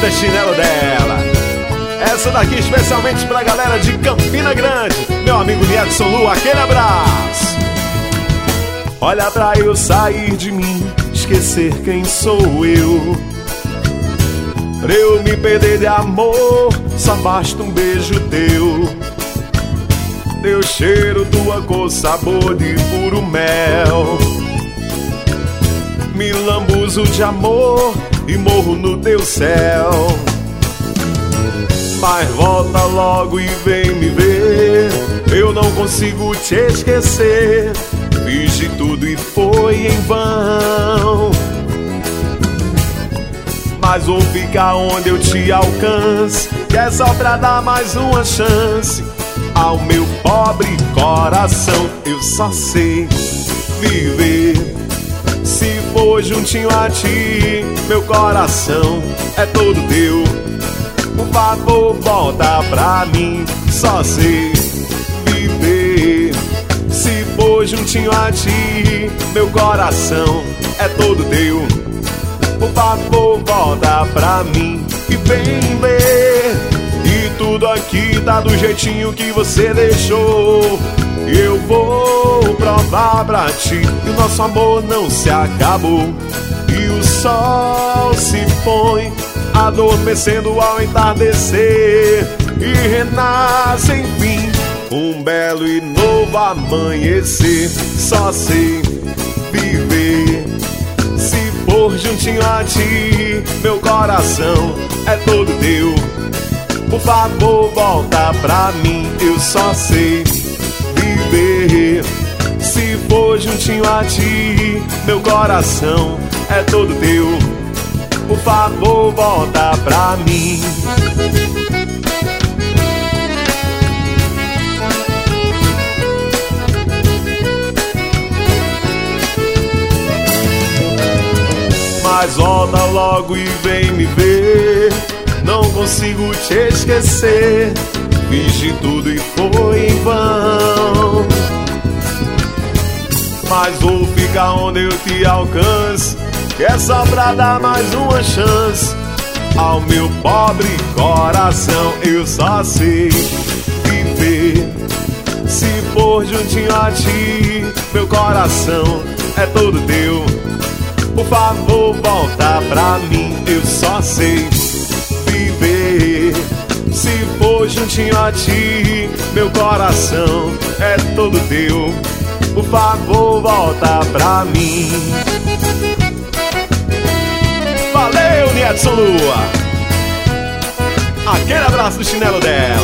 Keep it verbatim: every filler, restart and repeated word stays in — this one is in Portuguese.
é chinelo dela. Essa daqui especialmente pra galera de Campina Grande. Meu amigo Edson Lu, aquele abraço. Olha pra eu sair de mim, esquecer quem sou eu. Pra eu me perder de amor, só basta um beijo teu. Teu cheiro, tua cor, sabor de puro mel. Me lambuzo de amor e morro no teu céu. Mas volta logo e vem me ver. Eu não consigo te esquecer. Fiz de tudo e foi em vão. Mas vou ficar onde eu te alcance, que é só pra dar mais uma chance ao meu pobre coração. Eu só sei viver se for juntinho a ti. Meu coração é todo teu. Por favor, volta pra mim. Só sei viver se for juntinho a ti. Meu coração é todo teu. Por favor, volta pra mim e vem ver. E tudo aqui tá do jeitinho que você deixou. Eu vou provar pra ti que o nosso amor não se acabou. E o sol se põe adormecendo ao entardecer e renasce enfim um belo e novo amanhecer. Só sei viver se for juntinho a ti. Meu coração é todo teu. Por favor, volta pra mim. Eu só sei viver se for juntinho a ti. Meu coração é todo teu. Por favor, volta pra mim. Mas volta logo e vem me ver. Não consigo te esquecer. Fiz de tudo e foi em vão. Mas vou ficar onde eu te alcance, que é só pra dar mais uma chance ao meu pobre coração. Eu só sei viver se for juntinho a ti. Meu coração é todo teu. Por favor, volta pra mim. Eu só sei viver se for juntinho a ti. Meu coração é todo teu. Por favor, volta pra mim. Valeu, Edson Lua. Aquele abraço do chinelo dela.